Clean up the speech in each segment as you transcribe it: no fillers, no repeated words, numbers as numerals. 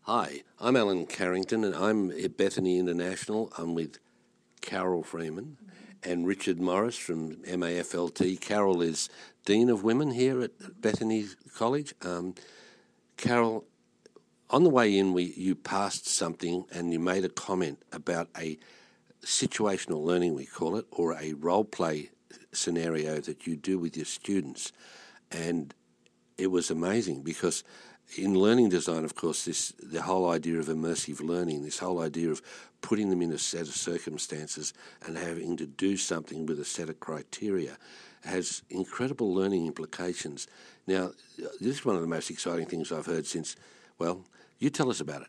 Hi, I'm Alan Carrington and I'm at Bethany International. I'm with Carol Freeman and Richard Morris from MAFLT. Carol is Dean of Women here at Bethany College. Carol, on the way in, you passed something and you made a comment about a situational learning, we call it, or a role play scenario that you do with your students. And it was amazing because in learning design, of course, the whole idea of immersive learning, this whole idea of putting them in a set of circumstances and having to do something with a set of criteria has incredible learning implications. Now, this is one of the most exciting things I've heard since, well, you tell us about it.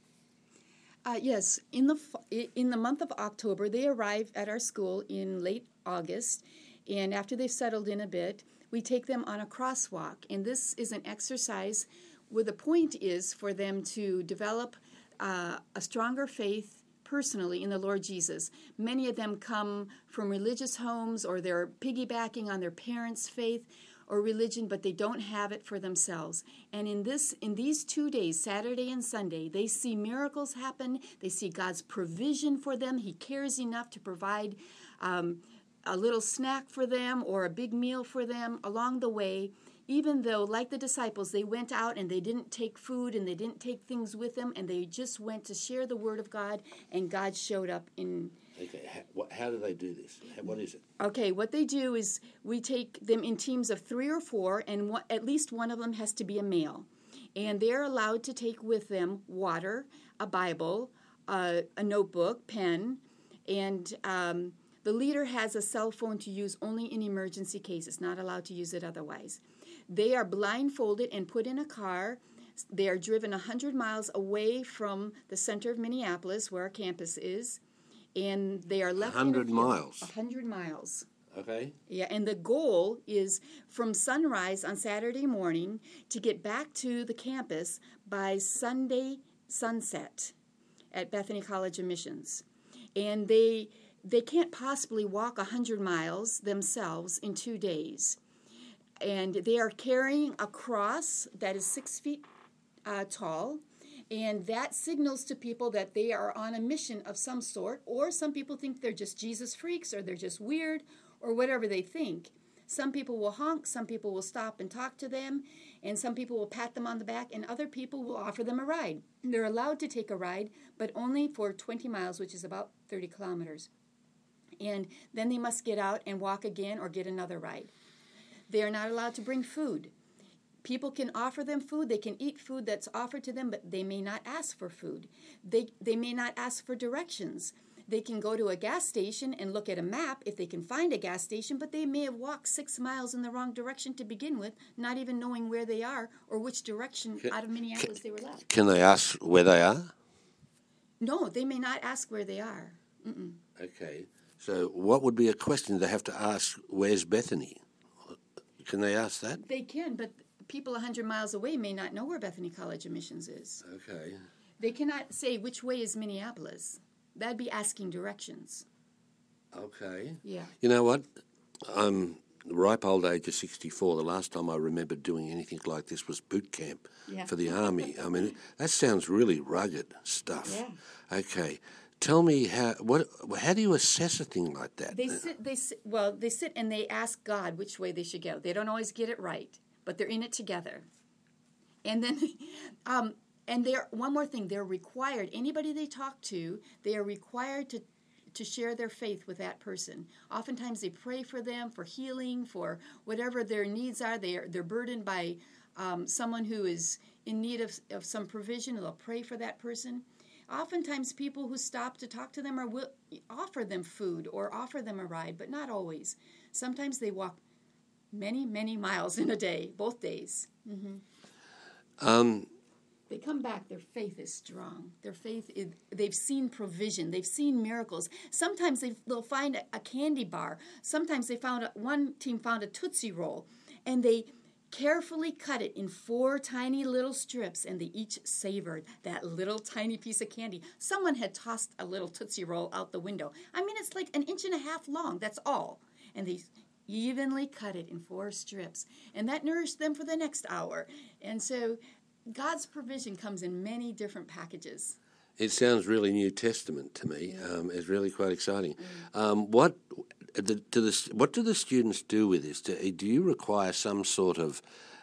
Yes, in the month of October, they arrive at our school in late August, and after they've settled in a bit, we take them on a crosswalk, and this is an exercise where the point is for them to develop a stronger faith personally in the Lord Jesus. Many of them come from religious homes, or they're piggybacking on their parents' faith or religion, but they don't have it for themselves. And in these 2 days, Saturday and Sunday, they see miracles happen. They see God's provision for them. He cares enough to provide a little snack for them or a big meal for them along the way, even though, like the disciples, they went out and they didn't take food and they didn't take things with them, and they just went to share the Word of God, and God showed up in... Okay, how do they do this? What is it? Okay, what they do is we take them in teams of 3 or 4, and at least one of them has to be a male. And they're allowed to take with them water, a Bible, a notebook, pen, and the leader has a cell phone to use only in emergency cases, not allowed to use it otherwise. They are blindfolded and put in a car. They are driven 100 miles away from the center of Minneapolis, where our campus is, and they are left 100 miles. 100 miles. Okay. Yeah, and the goal is from sunrise on Saturday morning to get back to the campus by Sunday sunset at Bethany College of Missions. And they can't possibly walk 100 miles themselves in 2 days. And they are carrying a cross that is 6 feet tall, and that signals to people that they are on a mission of some sort, or some people think they're just Jesus freaks, or they're just weird, or whatever they think. Some people will honk, some people will stop and talk to them, and some people will pat them on the back, and other people will offer them a ride. They're allowed to take a ride, but only for 20 miles, which is about 30 kilometers. And then they must get out and walk again or get another ride. They are not allowed to bring food. People can offer them food. They can eat food that's offered to them, but they may not ask for food. They may not ask for directions. They can go to a gas station and look at a map if they can find a gas station, but they may have walked 6 miles in the wrong direction to begin with, not even knowing where they are or which direction out of Minneapolis they were left. Can they ask where they are? No, they may not ask where they are. Mm-mm. Okay. So what would be a question they have to ask, where's Bethany? Can they ask that? They can, but people 100 miles away may not know where Bethany College of Missions is. Okay. They cannot say which way is Minneapolis. That'd be asking directions. Okay. Yeah. You know what? I'm the ripe old age of 64. The last time I remember doing anything like this was boot camp for the Army. I mean, that sounds really rugged stuff. Yeah. Okay. Tell me how do you assess a thing like that? They sit and they ask God which way they should go. They don't always get it right, but they're in it together. And then, one more thing, they're required, anybody they talk to, they are required to share their faith with that person. Oftentimes they pray for them, for healing, for whatever their needs are. They're burdened by someone who is in need of some provision. They'll pray for that person. Oftentimes people who stop to talk to them will offer them food or offer them a ride, but not always. Sometimes they walk many, many miles in a day, both days. Mm-hmm. They come back, their faith is strong. They've seen provision. They've seen miracles. Sometimes they'll find a candy bar. Sometimes one team found a Tootsie Roll, and they carefully cut it in 4 tiny little strips, and they each savored that little tiny piece of candy. Someone had tossed a little Tootsie Roll out the window. I mean, it's like 1.5 inches long, that's all. And they evenly cut it in 4 strips, and that nourished them for the next hour. And so God's provision comes in many different packages. It sounds really New Testament to me. It's really quite exciting. What do the students do with this? Do you require some sort of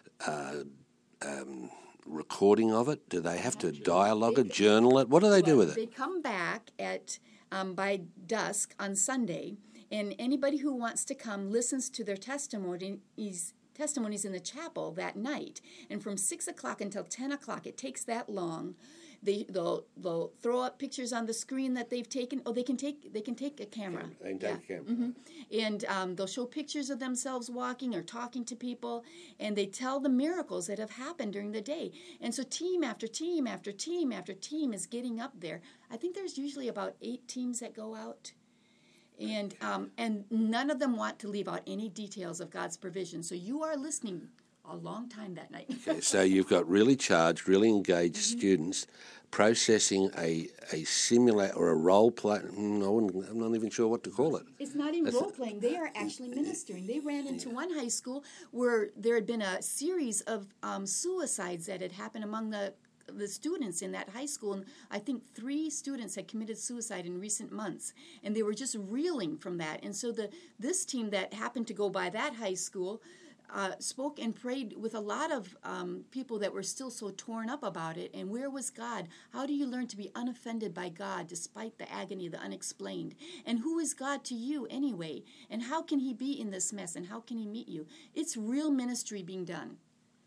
recording of it? Do they have to dialogue it, journal it? What do they do with it? They come back at by dusk on Sunday, and anybody who wants to come listens to their testimonies in the chapel that night. And from 6 o'clock until 10 o'clock, it takes that long. They'll throw up pictures on the screen that they've taken. Oh, they can take a camera. They can take a camera. Mm-hmm. And they'll show pictures of themselves walking or talking to people, and they tell the miracles that have happened during the day. And so team after team after team after team is getting up there. I think there's usually about 8 teams that go out. And none of them want to leave out any details of God's provision. So you are listening a long time that night. Okay, so you've got really charged, really engaged students processing a simulate or a role play. I'm not even sure what to call it. It's not even role playing. They are actually ministering. They ran into one high school where there had been a series of suicides that had happened among the students in that high school, and I think 3 students had committed suicide in recent months, and they were just reeling from that. And so this team that happened to go by that high school spoke and prayed with a lot of people that were still so torn up about it. And where was God? How do you learn to be unoffended by God despite the agony, the unexplained? And who is God to you anyway? And how can he be in this mess? And how can he meet you? It's real ministry being done.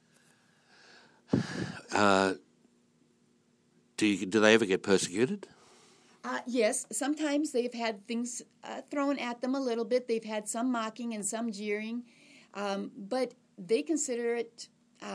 Do they ever get persecuted? Yes, sometimes they've had things thrown at them a little bit. They've had some mocking and some jeering, but they consider it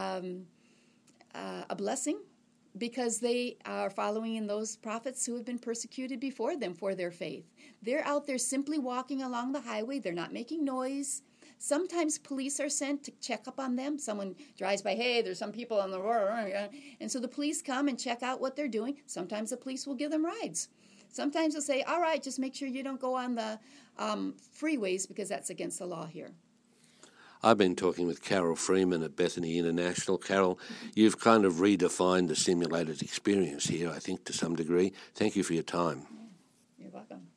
a blessing because they are following in those prophets who have been persecuted before them for their faith. They're out there simply walking along the highway. They're not making noise. Sometimes police are sent to check up on them. Someone drives by, hey, there's some people on the road. And so the police come and check out what they're doing. Sometimes the police will give them rides. Sometimes they'll say, all right, just make sure you don't go on the freeways because that's against the law here. I've been talking with Carol Freeman at Bethany International. Carol, you've kind of redefined the simulated experience here, I think, to some degree. Thank you for your time. You're welcome.